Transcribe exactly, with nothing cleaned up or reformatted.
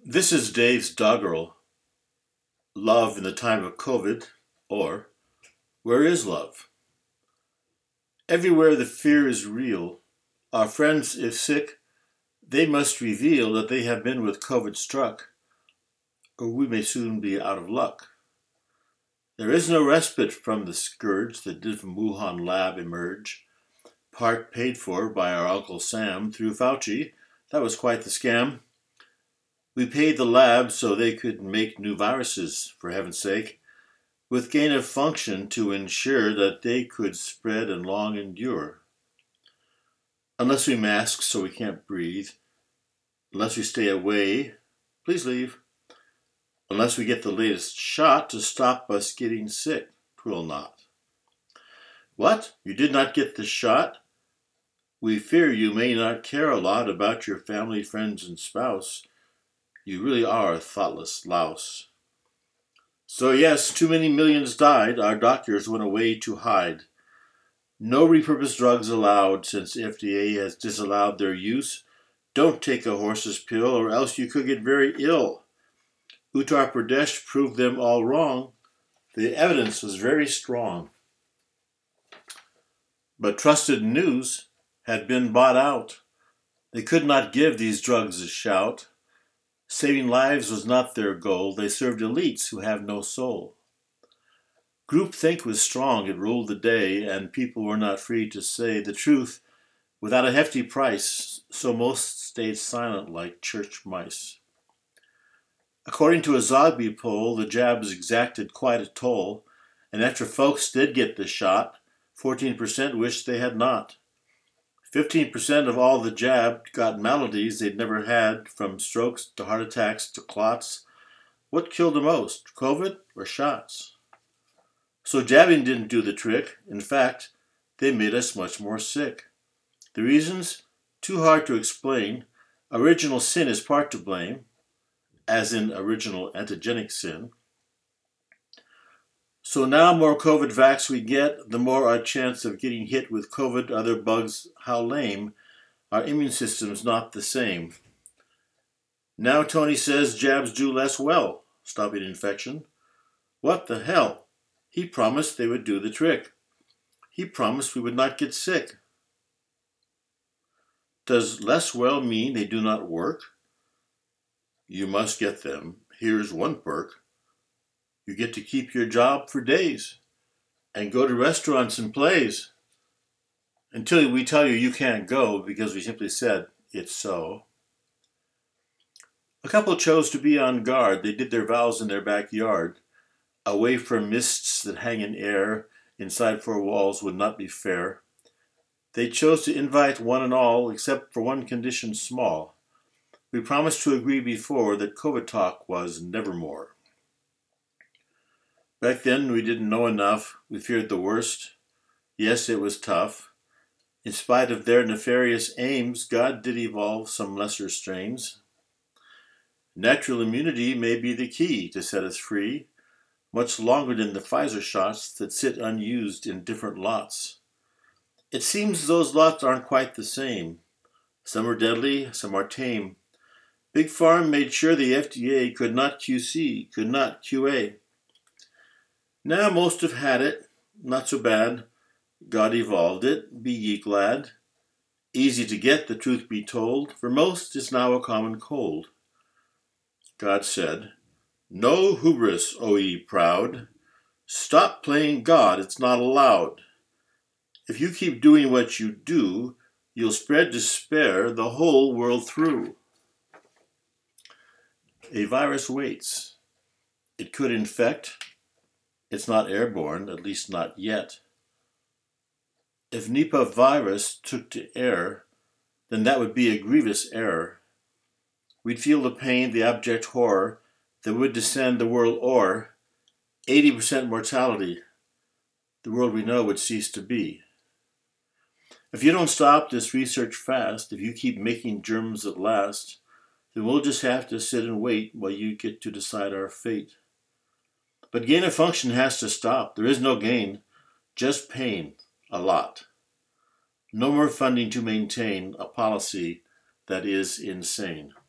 This is Dave's doggerel, Love in the Time of COVID, or Where is Love? Everywhere the fear is real, our friends, if sick, they must reveal that they have been with COVID struck, or we may soon be out of luck. There is no respite from the scourge that did from Wuhan lab emerge, part paid for by our Uncle Sam through Fauci. That was quite the scam. We paid the lab so they could make new viruses, for heaven's sake, with gain of function to ensure that they could spread and long endure. Unless we mask so we can't breathe, unless we stay away, please leave. Unless we get the latest shot to stop us getting sick, 'twill not. What? You did not get the shot? We fear you may not care a lot about your family, friends, and spouse. You really are a thoughtless louse. So yes, too many millions died. Our doctors went away to hide. No repurposed drugs allowed since F D A has disallowed their use. Don't take a horse's pill or else you could get very ill. Uttar Pradesh proved them all wrong. The evidence was very strong. But trusted news had been bought out. They could not give these drugs a shout. Saving lives was not their goal. They served elites who have no soul. Groupthink was strong. It ruled the day, and people were not free to say the truth without a hefty price, so most stayed silent like church mice. According to a Zogby poll, the jabs exacted quite a toll, and after folks did get the shot, fourteen percent wished they had not. fifteen percent of all the jabbed got maladies they'd never had, from strokes to heart attacks to clots. What killed the most, COVID or shots? So jabbing didn't do the trick. In fact, they made us much more sick. The reasons? Too hard to explain. Original sin is part to blame, as in original antigenic sin. So now more COVID vax we get, the more our chance of getting hit with COVID, other bugs, how lame. Our immune system's not the same. Now Tony says jabs do less well, stopping infection. What the hell? He promised they would do the trick. He promised we would not get sick. Does less well mean they do not work? You must get them. Here's one perk. You get to keep your job for days and go to restaurants and plays until we tell you you can't go because we simply said it's so. A couple chose to be on guard. They did their vows in their backyard. Away from mists that hang in air, inside four walls would not be fair. They chose to invite one and all, except for one condition small. We promised to agree before that COVID talk was nevermore. Back then, we didn't know enough. We feared the worst. Yes, it was tough. In spite of their nefarious aims, God did evolve some lesser strains. Natural immunity may be the key to set us free, much longer than the Pfizer shots that sit unused in different lots. It seems those lots aren't quite the same. Some are deadly, some are tame. Big Pharma made sure the F D A could not Q C, could not Q A. Now most have had it, not so bad. God evolved it, be ye glad. Easy to get, the truth be told, for most is now a common cold. God said, no hubris, O ye proud. Stop playing God, it's not allowed. If you keep doing what you do, you'll spread despair the whole world through. A virus waits. It could infect. It's not airborne, at least not yet. If Nipah virus took to air, then that would be a grievous error. We'd feel the pain, the abject horror that would descend the world o'er. eighty percent mortality. The world we know would cease to be. If you don't stop this research fast, if you keep making germs that last, then we'll just have to sit and wait while you get to decide our fate. But gain of function has to stop. There is no gain, just pain, a lot. No more funding to maintain a policy that is insane.